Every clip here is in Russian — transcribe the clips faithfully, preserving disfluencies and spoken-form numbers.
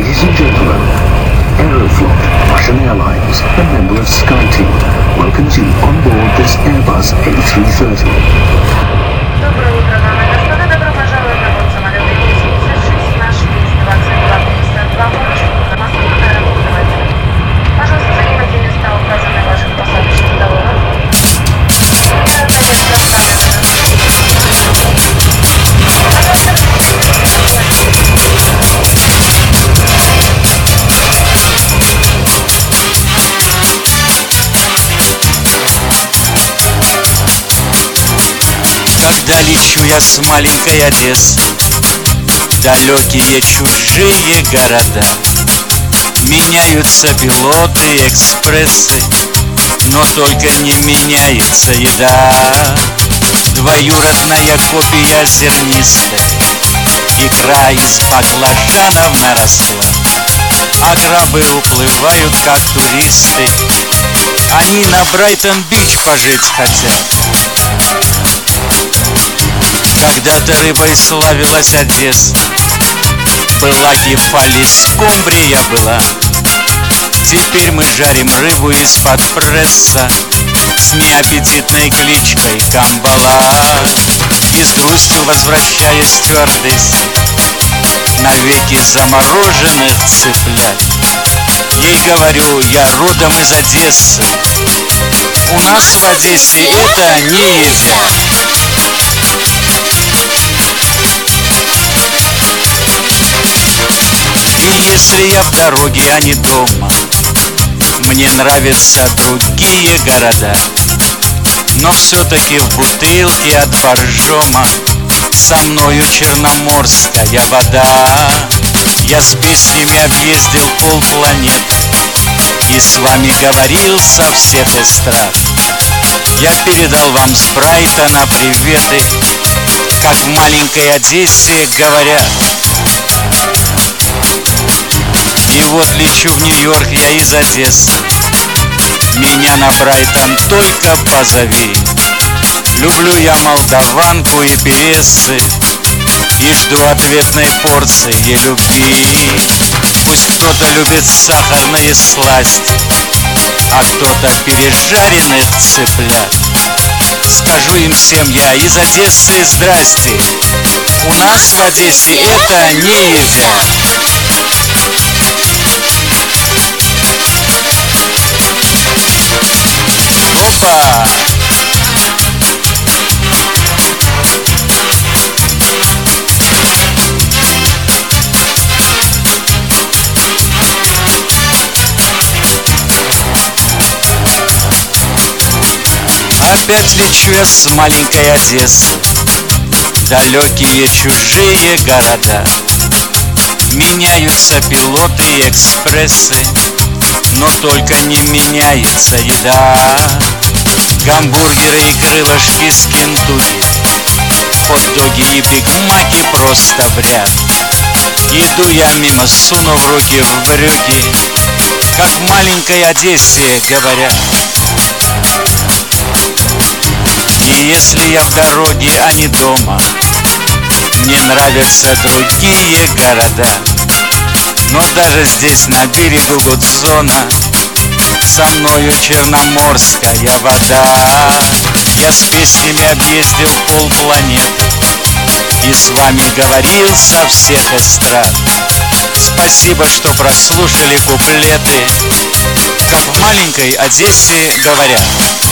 Ladies and gentlemen, Aeroflot, Russian Airlines, a member of SkyTeam, welcomes you on board this Airbus A three thirty. Доброе утро, дамы и господа. Добро пожаловать на борт самолета ил семьдесят шесть. Наш рейс двадцать два пятьдесят два маршрут на Москву аэропорт Владимир. Пожалуйста, занимайте места, указанные в ваших посадочных талонах. Когда лечу я с маленькой Одессы, далекие чужие города, меняются пилоты и экспрессы, но только не меняется еда. Двоюродная копия зернистая, икра из баклажанов наросла, а крабы уплывают, как туристы, они на Брайтон-Бич пожить хотят. Когда-то рыбой славилась Одесса, была кефалис, скумбрия была. Теперь мы жарим рыбу из-под пресса с неаппетитной кличкой Камбала. И с грустью возвращая стюардесс навеки замороженных цыплят, ей говорю, я родом из Одессы, у нас в Одессе это не едят. И если я в дороге, а не дома, мне нравятся другие города, но все-таки в бутылке от боржома со мною черноморская вода. Я с песнями объездил полпланеты и с вами говорил со всех эстрад. Я передал вам с Брайтона приветы, как в маленькой Одессе говорят. И вот лечу в Нью-Йорк я из Одессы, меня на Брайтон только позови. Люблю я молдаванку и перессы и жду ответной порции любви. Пусть кто-то любит сахарные сласти, а кто-то пережаренных цыплят. Скажу им всем я из Одессы здрасте, у нас в Одессе это не едят. Опа! Опять лечу я с маленькой Одессы, далекие чужие города, меняются пилоты и экспрессы, но только не меняется еда. Гамбургеры и крылышки с Кентукки, хот-доги и бигмаки просто в ряд. Иду я мимо, сунув руки в брюки, как в маленькой Одессе говорят. И если я в дороге, а не дома, мне нравятся другие города, но даже здесь на берегу Гудзона со мною черноморская вода. Я с песнями объездил полпланеты и с вами говорил со всех эстрад. Спасибо, что прослушали куплеты, как в маленькой Одессе говорят.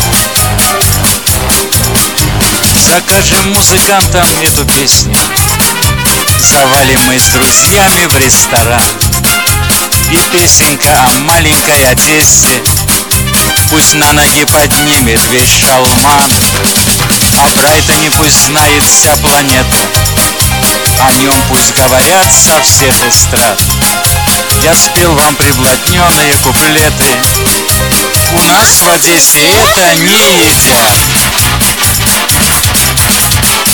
Закажем музыкантам эту песню, завалим мы с друзьями в ресторан. И песенка о маленькой Одессе пусть на ноги поднимет весь шалман. О Брайтоне пусть знает вся планета, о нем пусть говорят со всех эстрад. Я спел вам приблотненные куплеты, у нас в Одессе это не едят.